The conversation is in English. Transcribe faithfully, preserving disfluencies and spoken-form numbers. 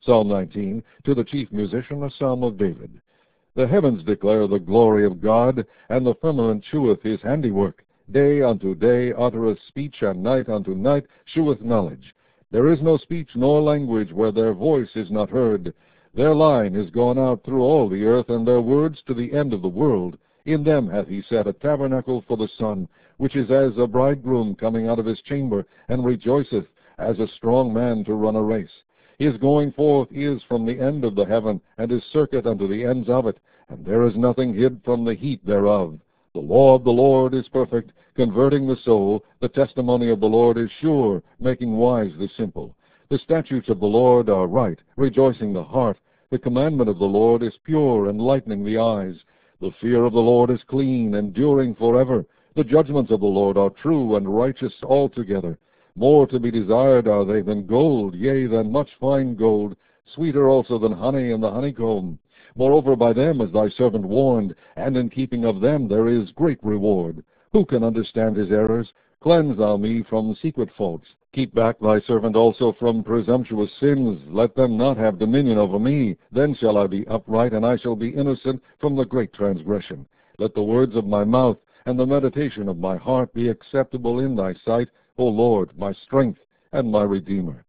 Psalm nineteen, to the chief musician, a psalm of David. The heavens declare the glory of God, and the firmament sheweth his handiwork. Day unto day uttereth speech, and night unto night sheweth knowledge. There is no speech nor language where their voice is not heard. Their line is gone out through all the earth, and their words to the end of the world. In them hath he set a tabernacle for the sun, which is as a bridegroom coming out of his chamber, and rejoiceth as a strong man to run a race. His going forth is from the end of the heaven, and his circuit unto the ends of it, and there is nothing hid from the heat thereof. The law of the Lord is perfect, converting the soul. The testimony of the Lord is sure, making wise the simple. The statutes of the Lord are right, rejoicing the heart. The commandment of the Lord is pure, enlightening the eyes. The fear of the Lord is clean, enduring forever. The judgments of the Lord are true and righteous altogether. More to be desired are they than gold, yea, than much fine gold, sweeter also than honey and the honeycomb. Moreover, by them is thy servant warned, and in keeping of them there is great reward. Who can understand his errors? Cleanse thou me from secret faults. Keep back thy servant also from presumptuous sins. Let them not have dominion over me. Then shall I be upright, and I shall be innocent from the great transgression. Let the words of my mouth and the meditation of my heart be acceptable in thy sight, O Lord, my strength and my Redeemer.